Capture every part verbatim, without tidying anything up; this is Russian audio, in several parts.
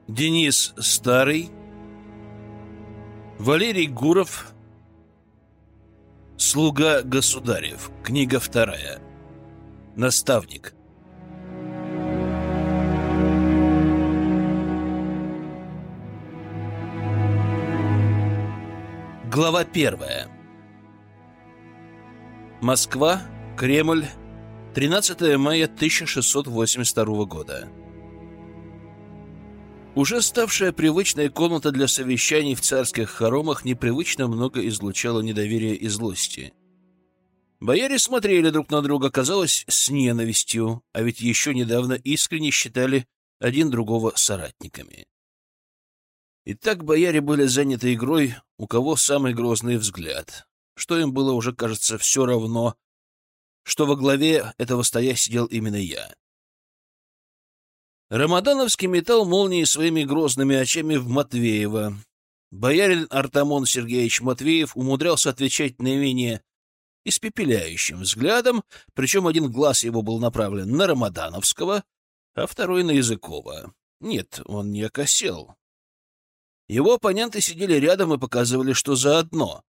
Денис Старый, Валерий Гуров, «Слуга государев», книга вторая. Наставник. Глава первая. Москва, Кремль, тринадцатое мая тысяча шестьсот восемьдесят второго года. Уже ставшая привычной комната для совещаний в царских хоромах непривычно много излучала недоверия и злости. Бояре смотрели друг на друга, казалось, с ненавистью, а ведь еще недавно искренне считали один другого соратниками. И так бояре были заняты игрой, у кого самый грозный взгляд, что им было уже, кажется, все равно, что во главе этого стоя сидел именно я. Рамадановский метал молнии своими грозными очами в Матвеева. Боярин Артамон Сергеевич Матвеев умудрялся отвечать наименее испепеляющим взглядом, причем один глаз его был направлен на Рамадановского, а второй на Языкова. Нет, он не окосел. Его оппоненты сидели рядом и показывали, что заодно.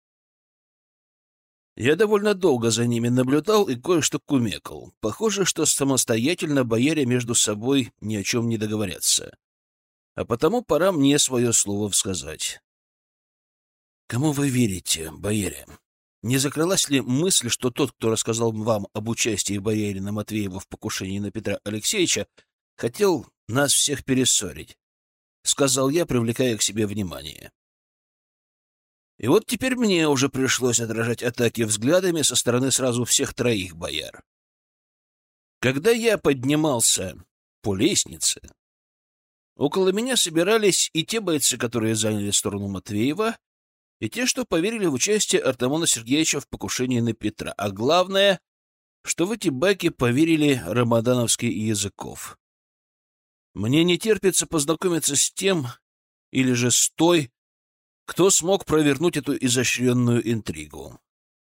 Я довольно долго за ними наблюдал и кое-что кумекал. Похоже, что самостоятельно бояре между собой ни о чем не договорятся. А потому пора мне свое слово сказать. Кому вы верите, бояре? Не закралась ли мысль, что тот, кто рассказал вам об участии боярина Матвеева в покушении на Петра Алексеевича, хотел нас всех перессорить? Сказал я, привлекая к себе внимание. И вот теперь мне уже пришлось отражать атаки взглядами со стороны сразу всех троих бояр. Когда я поднимался по лестнице, около меня собирались и те бойцы, которые заняли сторону Матвеева, и те, что поверили в участие Артамона Сергеевича в покушении на Петра. А главное, что в эти байки поверили Рамадановский и Языков. Мне не терпится познакомиться с тем, или же с той, кто смог провернуть эту изощренную интригу.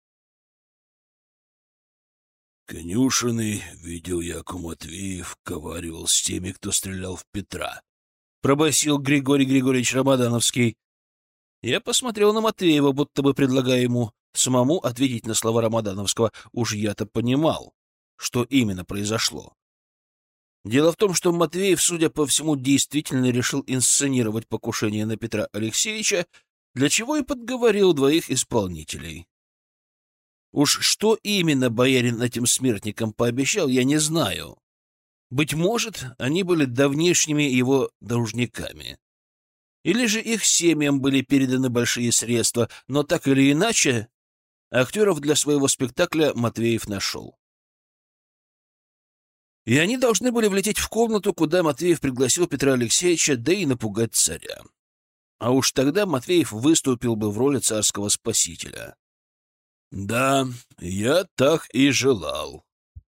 «Конюшины, видел я, Матвеев коваривал с теми, кто стрелял в Петра», — пробасил Григорий Григорьевич Рамадановский. Я посмотрел на Матвеева, будто бы предлагая ему самому ответить на слова Рамадановского. Уж я-то понимал, что именно произошло. Дело в том, что Матвеев, судя по всему, действительно решил инсценировать покушение на Петра Алексеевича, для чего и подговорил двоих исполнителей. Уж что именно боярин этим смертникам пообещал, я не знаю. Быть может, они были давнишними его должниками. Или же их семьям были переданы большие средства, но так или иначе, актеров для своего спектакля Матвеев нашел. И они должны были влететь в комнату, куда Матвеев пригласил Петра Алексеевича, да и напугать царя. А уж тогда Матвеев выступил бы в роли царского спасителя. Да, я так и желал.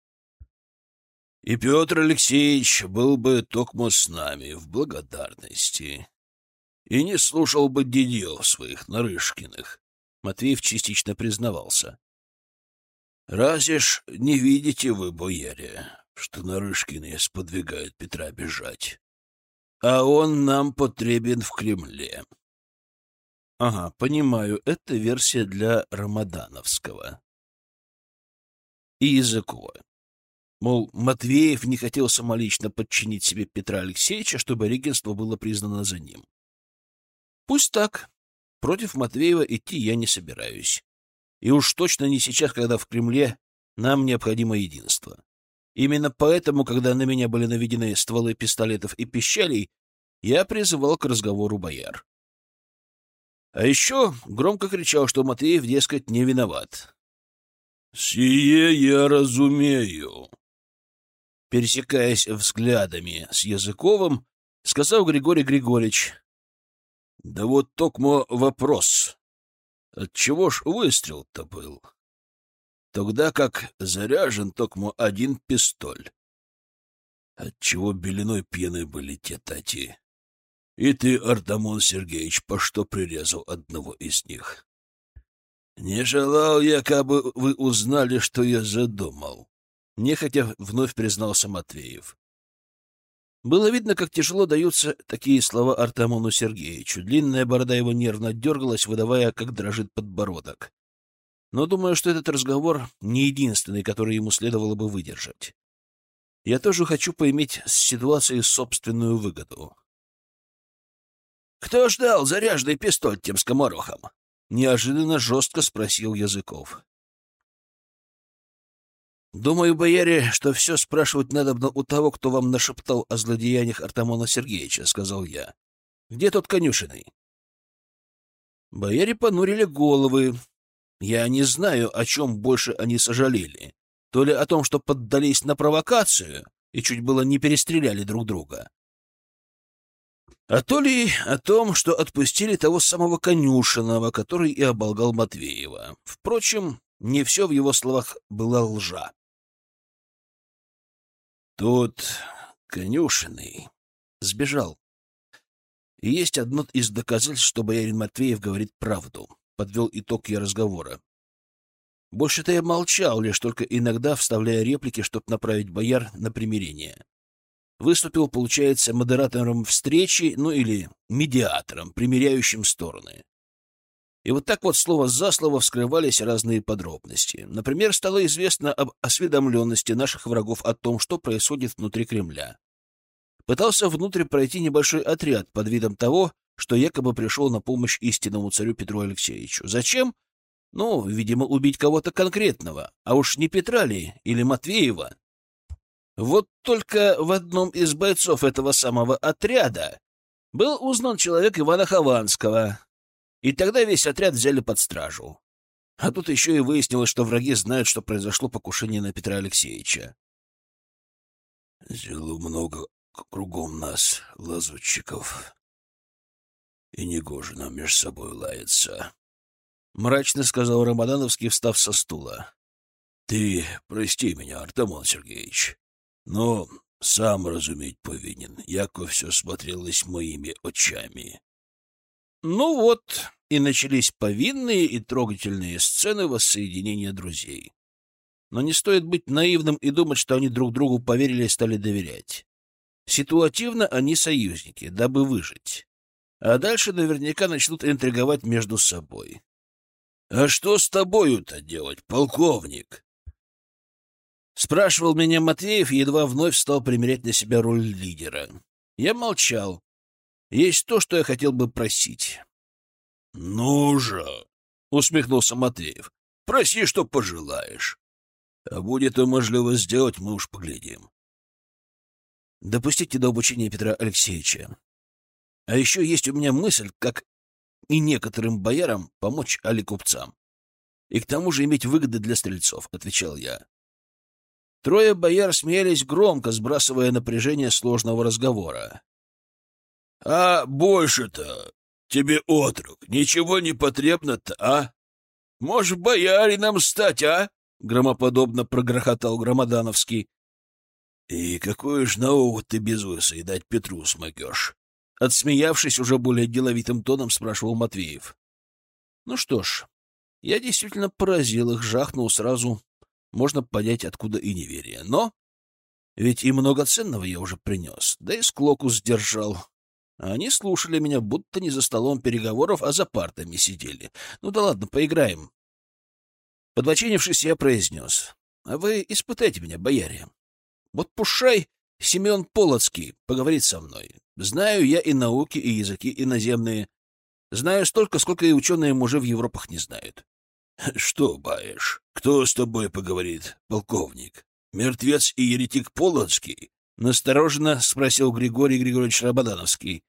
И Петр Алексеевич был бы токмо с нами в благодарности. И не слушал бы дядьев своих Нарышкиных. Матвеев частично признавался. Разве ж не видите вы, бояре, что Нарышкины сподвигают Петра бежать? А он нам потребен в Кремле. Ага, понимаю, это версия для Рамадановского и Языкова. Мол, Матвеев не хотел самолично подчинить себе Петра Алексеевича, чтобы регенство было признано за ним. Пусть так. Против Матвеева идти я не собираюсь. И уж точно не сейчас, когда в Кремле нам необходимо единство. Именно поэтому, когда на меня были наведены стволы пистолетов и пищалей, я призывал к разговору бояр. А еще громко кричал, что Матвеев, дескать, не виноват. «Сие я разумею», — пересекаясь взглядами с Языковым, сказал Григорий Григорьевич. «Да вот токмо вопрос. Отчего ж выстрел-то был? Тогда как заряжен токмо один пистоль. Отчего беленой пьяной были те тати? И ты, Артамон Сергеевич, по что прирезал одного из них? Не желал я, кабы вы узнали, что я задумал. Нехотя вновь признался Матвеев. Было видно, как тяжело даются такие слова Артамону Сергеевичу. Длинная борода его нервно дергалась, выдавая, как дрожит подбородок. Но думаю, что этот разговор не единственный, который ему следовало бы выдержать. Я тоже хочу поиметь с ситуацией собственную выгоду. «Кто ждал заряженный пистоль тем скоморохом?» — неожиданно жестко спросил Языков. «Думаю, бояре, что все спрашивать надобно у того, кто вам нашептал о злодеяниях Артамона Сергеевича», — сказал я. «Где тот конюшенный?» Бояре понурили головы. Я не знаю, о чем больше они сожалели. То ли о том, что поддались на провокацию и чуть было не перестреляли друг друга, а то ли о том, что отпустили того самого конюшенного, который и оболгал Матвеева. Впрочем, не все в его словах была лжа. Тот конюшенный сбежал. И есть одно из доказательств, что боярин Матвеев говорит правду. Подвел итог я разговора. Больше-то я молчал, лишь только иногда вставляя реплики, чтобы направить бояр на примирение. Выступил, получается, модератором встречи, ну или медиатором, примиряющим стороны. И вот так вот слово за слово вскрывались разные подробности. Например, стало известно об осведомленности наших врагов о том, что происходит внутри Кремля. Пытался внутрь пройти небольшой отряд под видом того, что якобы пришел на помощь истинному царю Петру Алексеевичу. Зачем? Ну, видимо, убить кого-то конкретного, а уж не Петра ли или Матвеева. Вот только в одном из бойцов этого самого отряда был узнан человек Ивана Хованского, и тогда весь отряд взяли под стражу. А тут еще и выяснилось, что враги знают, что произошло покушение на Петра Алексеевича. «Зело много кругом нас, лазутчиков, и негоже нам между собой лаяться», — мрачно сказал Рамадановский, встав со стула. «Ты прости меня, Артамон Сергеевич, но сам разуметь повинен, яко все смотрелось моими очами». Ну вот, и начались повинные и трогательные сцены воссоединения друзей. Но не стоит быть наивным и думать, что они друг другу поверили и стали доверять. Ситуативно они союзники, дабы выжить. А дальше наверняка начнут интриговать между собой. «А что с тобою-то делать, полковник?» Спрашивал меня Матвеев и едва вновь стал примерять на себя роль лидера. Я молчал. Есть то, что я хотел бы просить. — Ну же, — усмехнулся Матвеев, — проси, что пожелаешь. А будет то можливо сделать, мы уж поглядим. Допустите до обучения Петра Алексеевича. А еще есть у меня мысль, как и некоторым боярам, помочь али купцам. И к тому же иметь выгоды для стрельцов, — отвечал я. Трое бояр смеялись громко, сбрасывая напряжение сложного разговора. — А больше-то тебе, отрок, ничего не потребно-то, а? Можешь боярином стать, а? — громоподобно прогрохотал Громодановский. — И какую ж науку ты без высой дать Петру смогешь? — отсмеявшись уже более деловитым тоном, спрашивал Матвеев. Ну что ж, я действительно поразил их, жахнул сразу. Можно понять, откуда и неверие. Но ведь и много ценного я уже принес, да и склоку сдержал. Они слушали меня, будто не за столом переговоров, а за партами сидели. Ну да ладно, поиграем. Подбоченившись, я произнес. — А вы испытайте меня, бояре. Вот пушай Семен Полоцкий поговорит со мной. Знаю я и науки, и языки иноземные. Знаю столько, сколько и ученые-мужи в Европах не знают. — Что, баешь? Кто с тобой поговорит, полковник? Мертвец и еретик Полоцкий? — настороженно спросил Григорий Григорьевич Рабадановский.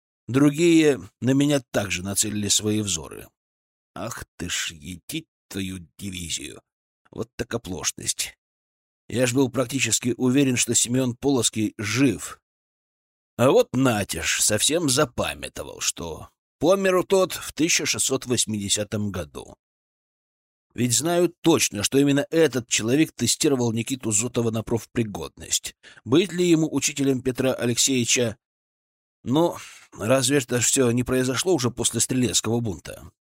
Другие на меня также нацелили свои взоры. Ах ты ж, етить твою дивизию! Вот так оплошность. Я ж был практически уверен, что Семен Полоцкий жив. А вот Натяж совсем запамятовал, что помер тот в тысяча шестьсот восьмидесятом году. Ведь знаю точно, что именно этот человек тестировал Никиту Зотова на профпригодность. Быть ли ему учителем Петра Алексеевича? Но разве это все не произошло уже после Стрелецкого бунта?